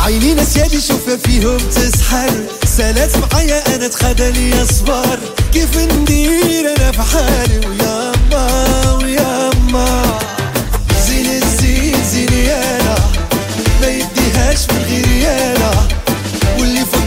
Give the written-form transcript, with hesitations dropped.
عيني نسياني شوفها فيهم تسحر، سالت معايا انا تخدلي اصبر، كيف ندير انا في حالي وياما وياما. زين الزين زين يانا ما يديهاش من غير يانا، واللي فوق